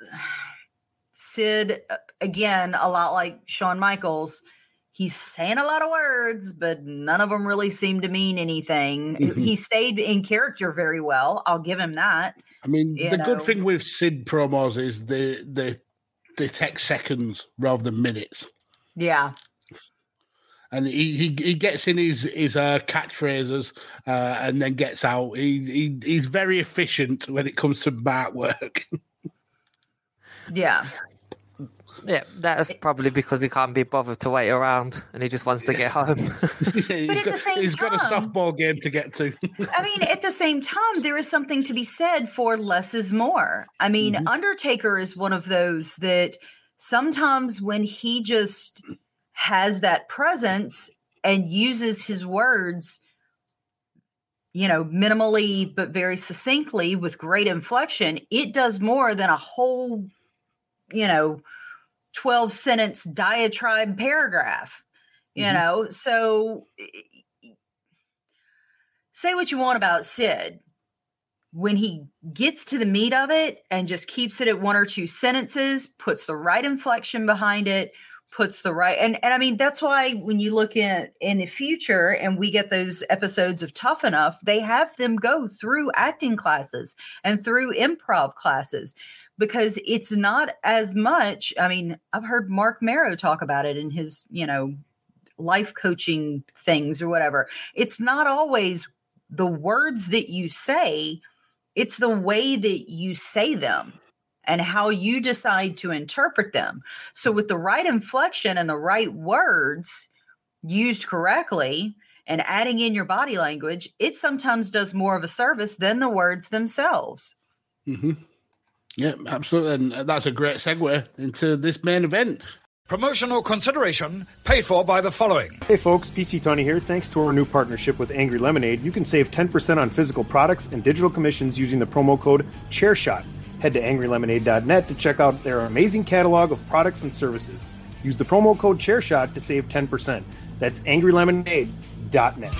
Speaker 5: Sid, again, a lot like Shawn Michaels, he's saying a lot of words, but none of them really seem to mean anything. Mm-hmm. He stayed in character very well. I'll give him that.
Speaker 4: I mean,
Speaker 5: you
Speaker 4: the
Speaker 5: know.
Speaker 4: good thing with Sid promos is they, they, they take seconds rather than minutes.
Speaker 5: Yeah.
Speaker 4: and he he, he gets in his his uh, catchphrases uh, and then gets out. He, he he's very efficient when it comes to mat work.
Speaker 5: Yeah.
Speaker 6: Yeah, that's probably because he can't be bothered to wait around and he just wants to get home.
Speaker 4: yeah, he's got, he's
Speaker 5: time,
Speaker 4: got a softball game to get to.
Speaker 5: I mean, at the same time, there is something to be said for less is more. I mean, mm-hmm. Undertaker is one of those that sometimes when he just has that presence and uses his words, you know, minimally but very succinctly with great inflection, it does more than a whole, you know, twelve sentence diatribe paragraph, you mm-hmm. know? So say what you want about Sid. When he gets to the meat of it and just keeps it at one or two sentences, puts the right inflection behind it, puts the right, and, and I mean, that's why when you look in, in the future and we get those episodes of Tough Enough, they have them go through acting classes and through improv classes. Because it's not as much. I mean, I've heard Mark Marrow talk about it in his, you know, life coaching things or whatever. It's not always the words that you say. It's the way that you say them and how you decide to interpret them. So with the right inflection and the right words used correctly and adding in your body language, it sometimes does more of a service than the words themselves.
Speaker 4: Mm-hmm. Yeah, absolutely. And that's a great segue into this main event.
Speaker 10: Promotional consideration paid for by the following.
Speaker 11: Hey folks, P C Tony here. Thanks to our new partnership with Angry Lemonade, you can save ten percent on physical products and digital commissions using the promo code ChairShot. Head to angry lemonade dot net to check out their amazing catalog of products and services. Use the promo code ChairShot to save ten percent. That's angry lemonade dot net.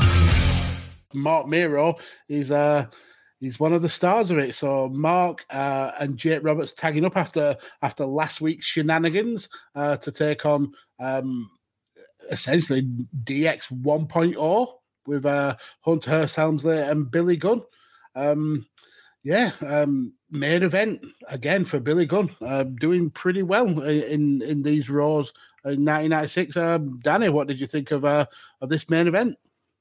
Speaker 4: Mark Miro is uh He's one of the stars of it. So Mark uh, and Jake Roberts tagging up after after last week's shenanigans uh, to take on um, essentially D X one point oh with uh, Hunter Hearst Helmsley and Billy Gunn. Um, yeah, um, main event again for Billy Gunn, uh, doing pretty well in in these Raws in nineteen ninety-six. Uh, Danny, what did you think of uh, of this main event?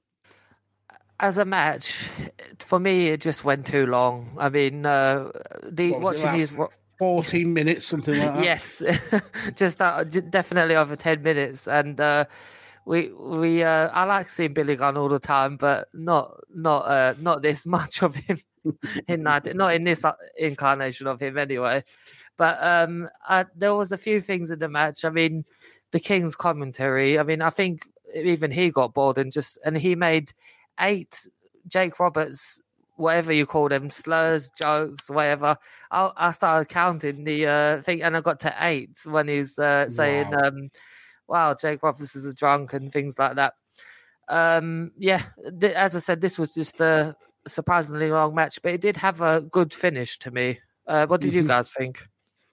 Speaker 6: As a match, for me, it just went too long. I mean, uh, the
Speaker 4: what,
Speaker 6: watching
Speaker 4: like
Speaker 6: these
Speaker 4: fourteen minutes, something like that.
Speaker 6: Yes, just uh, definitely over ten minutes. And uh, we we uh, I like seeing Billy Gunn all the time, but not not uh, not this much of him in that, not in this incarnation of him anyway. But um, I, there was a few things in the match. I mean, the King's commentary. I mean, I think even he got bored and just and he made eight Jake Roberts, whatever you call them, slurs, jokes, whatever. I, I started counting the uh, thing, and I got to eight when he's uh, saying, wow. Um, wow, Jake Roberts is a drunk and things like that. Um, yeah, th- as I said, this was just a surprisingly long match, but it did have a good finish to me. Uh, what did you guys think?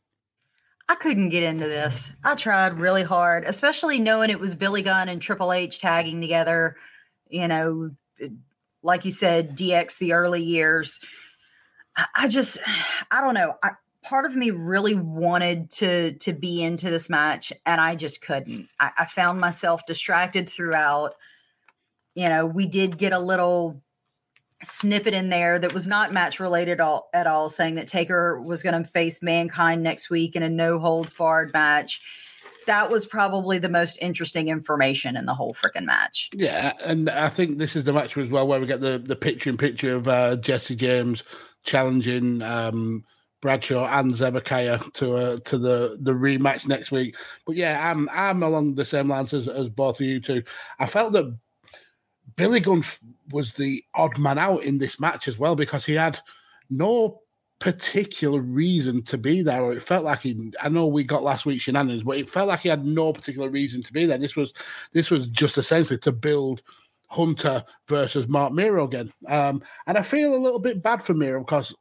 Speaker 5: I couldn't get into this. I tried really hard, especially knowing it was Billy Gunn and Triple H tagging together, you know, like you said, D X the early years. I just, I don't know. I, part of me really wanted to to be into this match, and I just couldn't. I, I found myself distracted throughout. You know, we did get a little snippet in there that was not match related all, at all, saying that Taker was going to face Mankind next week in a no holds barred match. That was probably the most interesting information in the whole freaking match.
Speaker 4: Yeah, and I think this is the match as well where we get the, the picture-in-picture of uh, Jesse James challenging um, Bradshaw and Zebekiah to uh, to the, the rematch next week. But yeah, I'm I'm along the same lines as, as both of you two. I felt that Billy Gunn was the odd man out in this match as well because he had no particular reason to be there, or it felt like he, I know we got last week's shenanigans, but it felt like he had no particular reason to be there. This was this was just essentially to build Hunter versus Mark Miro again. Um, and I feel a little bit bad for Miro because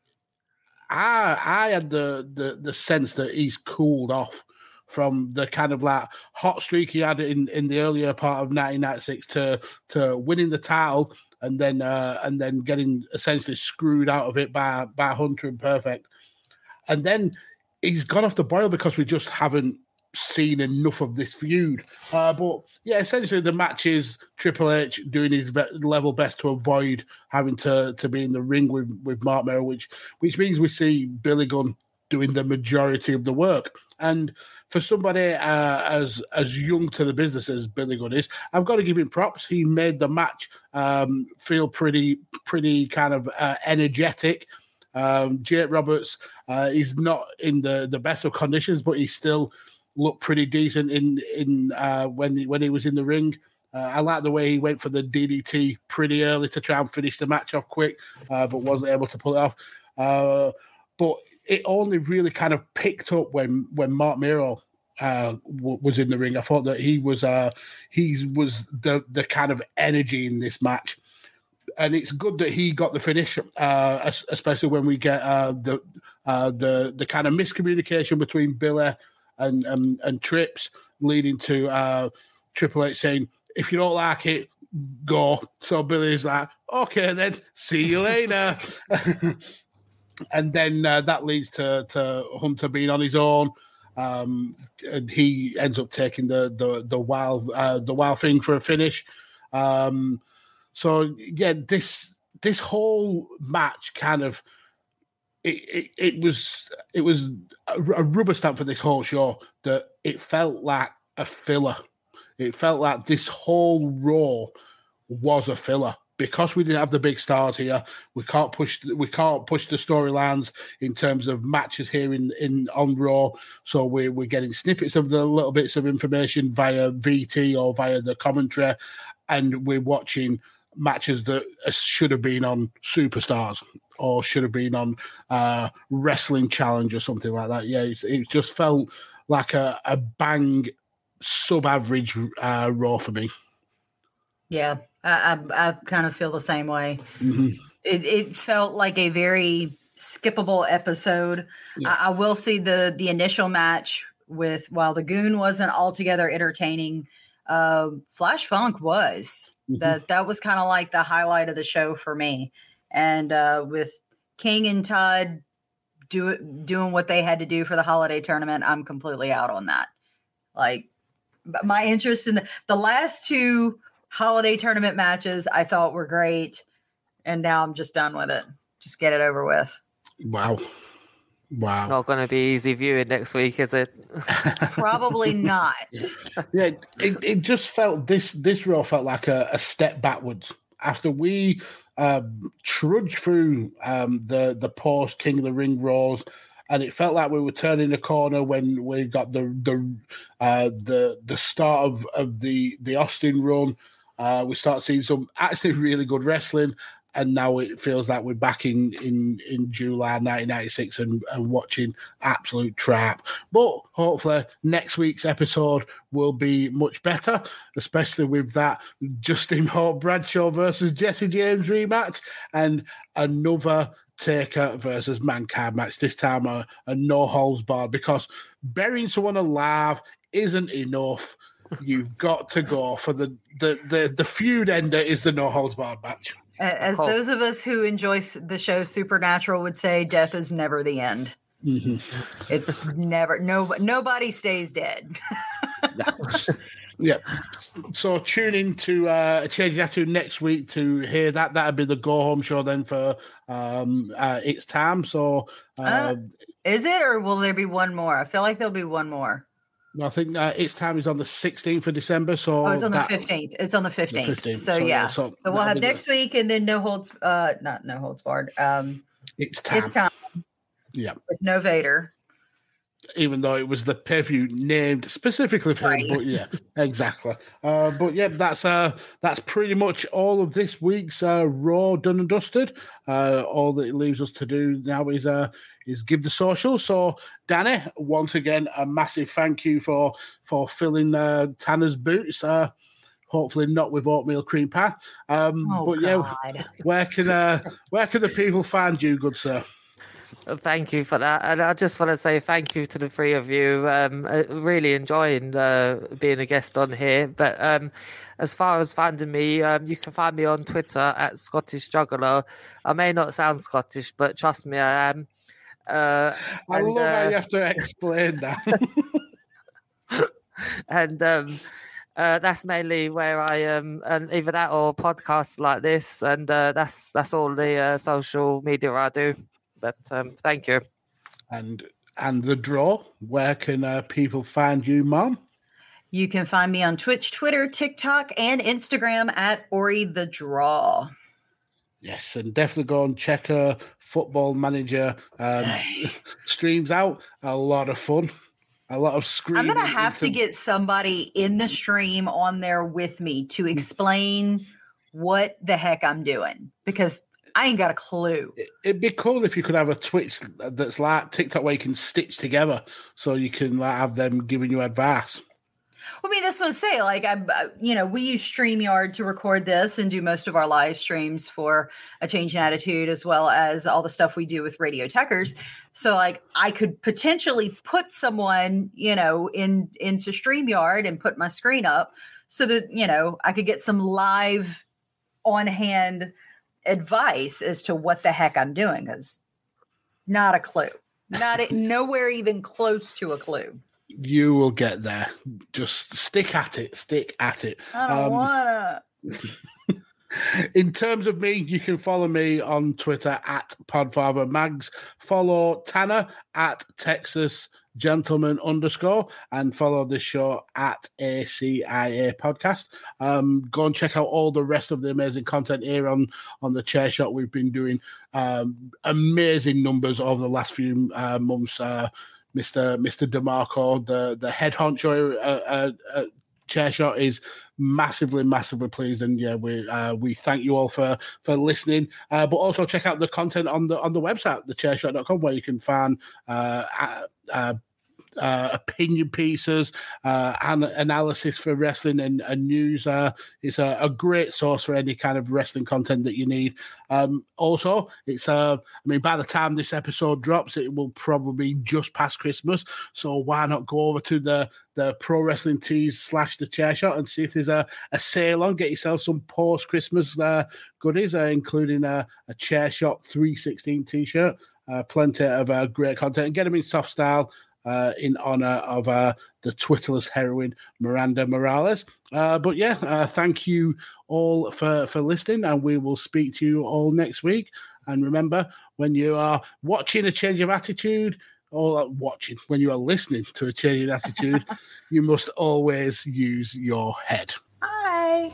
Speaker 4: I I had the, the the sense that he's cooled off from the kind of like hot streak he had in, in the earlier part of nineteen ninety-six to to winning the title and then uh, and then getting essentially screwed out of it by by Hunter and Perfect. And then he's gone off the boil because we just haven't seen enough of this feud. Uh, but yeah, essentially the match is Triple H doing his level best to avoid having to, to be in the ring with, with Marc Mero, which which means we see Billy Gunn doing the majority of the work. And for somebody uh, as as young to the business as Billy Gunn is, I've got to give him props. He made the match um, feel pretty pretty kind of uh, energetic. Um, Jake Roberts uh, is not in the, the best of conditions, but he still looked pretty decent in in uh, when when he was in the ring. Uh, I like the way he went for the D D T pretty early to try and finish the match off quick, uh, but wasn't able to pull it off. Uh, but it only really kind of picked up when when Marc Mero uh, w- was in the ring. I thought that he was uh, he was the the kind of energy in this match. And it's good that he got the finish, uh, especially when we get uh, the uh, the the kind of miscommunication between Billy and and, and Trips, leading to uh, Triple H saying, "If you don't like it, go." So Billy's like, "Okay, then, see you later." And then uh, that leads to to Hunter being on his own. Um, and he ends up taking the the the wild uh, the wild thing for a finish. Um, So yeah, this this whole match kind of it, it, it was it was a, a rubber stamp for this whole show, that it felt like a filler. It felt like this whole Raw was a filler because we didn't have the big stars here. We can't push we can't push the storylines in terms of matches here in, in on Raw. So we're we're getting snippets of the little bits of information via V T or via the commentary, and we're watching matches that should have been on Superstars or should have been on uh, Wrestling Challenge or something like that. Yeah, it, it just felt like a, a bang sub-average uh, Raw for me.
Speaker 5: Yeah, I, I, I kind of feel the same way. Mm-hmm. It, it felt like a very skippable episode. Yeah. I, I will see the the initial match with, while the Goon wasn't altogether entertaining, uh, Flash Funk was. Mm-hmm. That that was kind of like the highlight of the show for me. And uh, with King and Todd do, doing what they had to do for the holiday tournament, I'm completely out on that. Like, my interest in the, the last two holiday tournament matches I thought were great. And now I'm just done with it. Just get it over with.
Speaker 4: Wow. Wow.
Speaker 6: It's not going to be easy viewing next week, is it?
Speaker 5: Probably not.
Speaker 4: Yeah, it, it just felt, this this Raw felt like a, a step backwards. After we um, trudged through um, the, the post King of the Ring Raws, and it felt like we were turning the corner when we got the the uh, the, the start of, of the, the Austin run. Uh, we start seeing some actually really good wrestling. And now it feels like we're back in, in, in July nineteen ninety-six and, and watching absolute trap. But hopefully next week's episode will be much better, especially with that Justin Hope Bradshaw versus Jesse James rematch and another Taker versus Mankind match, this time a, a no-holds-barred, because burying someone alive isn't enough. You've got to go for the, the, the, the feud ender is the no-holds-barred match.
Speaker 5: As those of us who enjoy the show Supernatural would say, death is never the end. Mm-hmm. It's never, no, nobody stays dead.
Speaker 4: Yeah. So tune in to uh, Changing Attitude next week to hear that. That'll be the go-home show then for um, uh, It's Time. So uh,
Speaker 5: uh, is it, or will there be one more? I feel like there'll be one more.
Speaker 4: I think uh, It's Time is on the sixteenth of December. So
Speaker 5: oh, it's on
Speaker 4: that,
Speaker 5: the fifteenth. It's on the fifteenth. The fifteenth. So, so yeah. So, so we'll have next the, week, and then no holds, uh, not no holds barred. Um,
Speaker 4: it's time.
Speaker 5: It's time.
Speaker 4: Yeah.
Speaker 5: With no Vader.
Speaker 4: Even though it was the pay-per-view named specifically for him, right. But yeah, exactly. Uh, but yeah, that's uh, that's pretty much all of this week's uh, Raw done and dusted. Uh, all that it leaves us to do now is uh, is give the socials. So, Danny, once again, a massive thank you for for filling uh, Tanner's boots. Uh, hopefully not with oatmeal cream pie. Um,
Speaker 5: oh,
Speaker 4: but
Speaker 5: God.
Speaker 4: yeah, where can uh, where can the people find you, good sir?
Speaker 6: Thank you for that. And I just want to say thank you to the three of you. Um, really enjoying uh, being a guest on here. But um, as far as finding me, um, you can find me on Twitter at Scottish Juggalo. I may not sound Scottish, but trust me, I am. Uh,
Speaker 4: I
Speaker 6: and,
Speaker 4: love
Speaker 6: uh,
Speaker 4: how you have to explain that.
Speaker 6: and um, uh, that's mainly where I am, um, and either that or podcasts like this, and uh, that's that's all the uh, social media I do. But um, thank you.
Speaker 4: And and the draw, where can uh, people find you, Mom?
Speaker 5: You can find me on Twitch, Twitter, TikTok, and Instagram at Ori the Draw.
Speaker 4: Yes, and definitely go and check her Football Manager um, streams out. A lot of fun. A lot of screaming.
Speaker 5: I'm going to have
Speaker 4: into...
Speaker 5: to get somebody in the stream on there with me to explain what the heck I'm doing, because I ain't got a clue.
Speaker 4: It'd be cool if you could have a Twitch that's like TikTok where you can stitch together so you can like, have them giving you advice.
Speaker 5: I mean, this one say like I, you know, we use StreamYard to record this and do most of our live streams for A Change in Attitude, as well as all the stuff we do with Radio Techers. So, like, I could potentially put someone, you know, in into StreamYard and put my screen up so that, you know, I could get some live on hand advice as to what the heck I'm doing. Because not a clue, not a, nowhere even close to a clue.
Speaker 4: You will get there. Just stick at it. Stick at it.
Speaker 5: I don't um, wanna.
Speaker 4: In terms of me, you can follow me on Twitter at PodfatherMags. Follow Tanner at Texas Gentleman underscore, and follow the show at A C I A Podcast. Um, go and check out all the rest of the amazing content here on on the Chair Shot. We've been doing um, amazing numbers over the last few uh, months. Uh, Mister Mister DeMarco, the, the head honcho uh, uh, uh, Chair Shot, is massively, massively pleased, and yeah, we uh, we thank you all for for listening. Uh, but also check out the content on the on the website, the chair shot dot com, where you can find uh, uh, uh, opinion pieces uh, and analysis for wrestling and, and news. Uh, it's a, a great source for any kind of wrestling content that you need. Um, also, it's uh, I mean, by the time this episode drops, it will probably be just past Christmas. So why not go over to the the Pro Wrestling Tees slash the Chair Shot and see if there's a, a sale on. Get yourself some post Christmas uh, goodies, uh, including a, a Chair Shot three sixteen T-shirt. Uh, plenty of uh, great content, and get them in soft style. Uh, in honor of uh, the Twitterless heroine, Miranda Morales. Uh, but yeah, uh, thank you all for, for listening, and we will speak to you all next week. And remember, when you are watching A Change of Attitude, or uh, watching, when you are listening to A Change of Attitude, you must always use your head.
Speaker 5: Bye.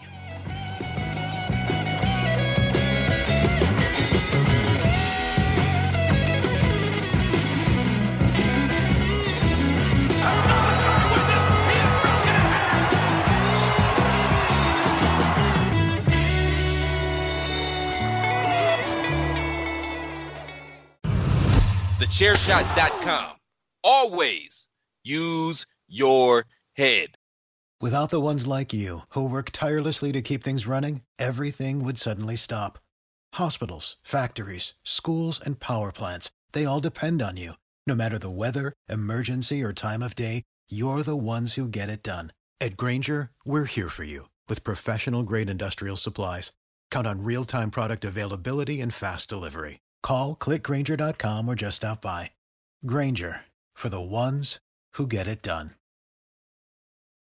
Speaker 12: the chair shot dot com. Always use your head.
Speaker 13: Without the ones like you, who work tirelessly to keep things running, everything would suddenly stop. Hospitals, factories, schools, and power plants, they all depend on you. No matter the weather, emergency, or time of day, you're the ones who get it done. At Grainger, we're here for you with professional-grade industrial supplies. Count on real-time product availability and fast delivery. Call, click Grainger dot com, or just stop by. Grainger, for the ones who get it done.